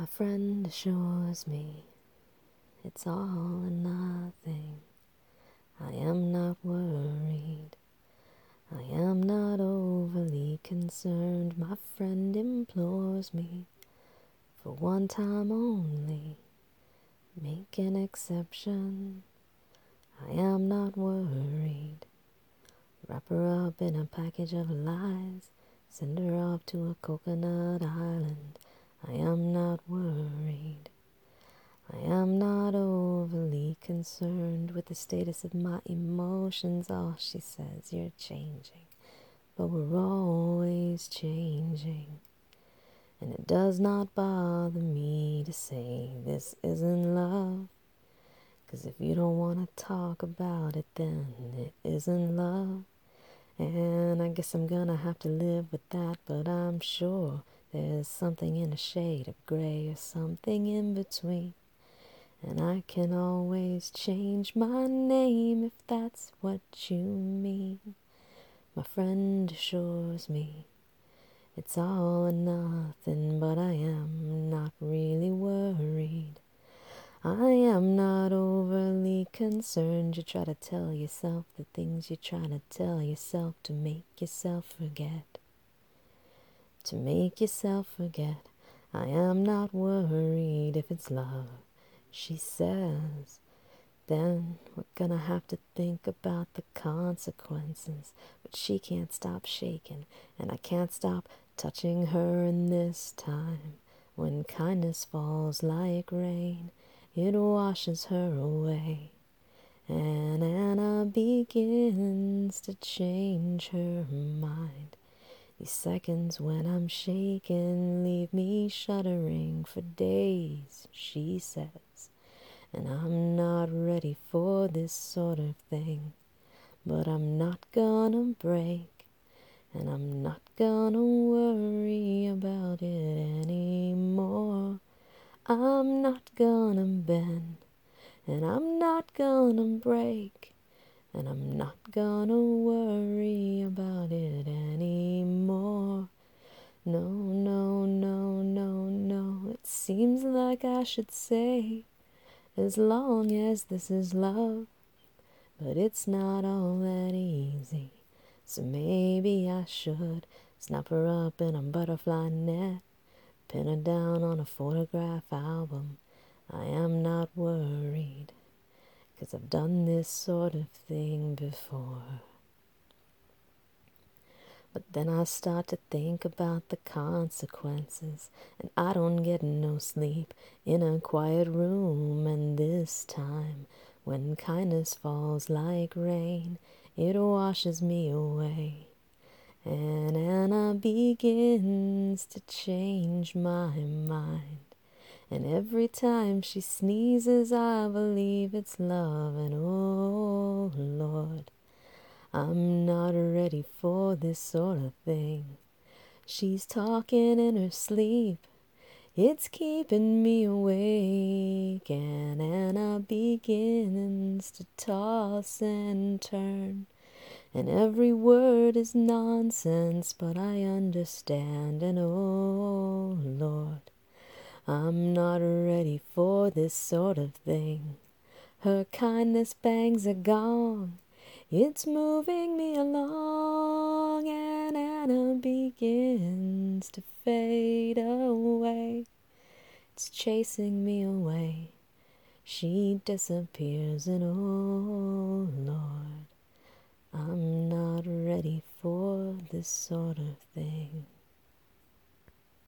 My friend assures me it's all or nothing. I am not worried. I am not overly concerned. My friend implores me for one time only. Make an exception. I am not worried. Wrap her up in a package of lies. Send her off to a coconut island. I am not worried. I am not overly concerned with the status of my emotions. Oh, she says, you're changing, but we're always changing. And it does not bother me to say this isn't love. 'Cause if you don't want to talk about it, then it isn't love. And I guess I'm gonna have to live with that, but I'm sure there's something in a shade of gray or something in between. And I can always change my name if that's what you mean. My friend assures me it's all or nothing, but I am not really worried. I am not overly concerned. You try to tell yourself the things you're trying to tell yourself to make yourself forget. To make yourself forget. I am not worried if it's love, she says. Then we're gonna have to think about the consequences. But she can't stop shaking, and I can't stop touching her. And this time, when kindness falls like rain, it washes her away. And Anna begins to change her mind. These seconds when I'm shaken leave me shuddering for days, she says. And I'm not ready for this sort of thing, but I'm not gonna break, and I'm not gonna worry about it anymore. I'm not gonna bend, and I'm not gonna break, and I'm not gonna worry about it anymore. No, no, no, no, no, it seems like I should say, as long as this is love, but it's not all that easy. So maybe I should snap her up in a butterfly net, pin her down on a photograph album. I am not worried, 'cause I've done this sort of thing before. But then I start to think about the consequences, and I don't get no sleep in a quiet room. And this time, when kindness falls like rain, it washes me away. And Anna begins to change my mind. And every time she sneezes, I believe it's love. And oh, Lord, I'm not ready for this sort of thing. She's talking in her sleep. It's keeping me awake. And Anna begins to toss and turn. And every word is nonsense, but I understand. And oh, Lord, I'm not ready for this sort of thing. Her kindness bangs a gong. It's moving me along, and Anna begins to fade away. It's chasing me away. She disappears, and oh, Lord, I'm not ready for this sort of thing.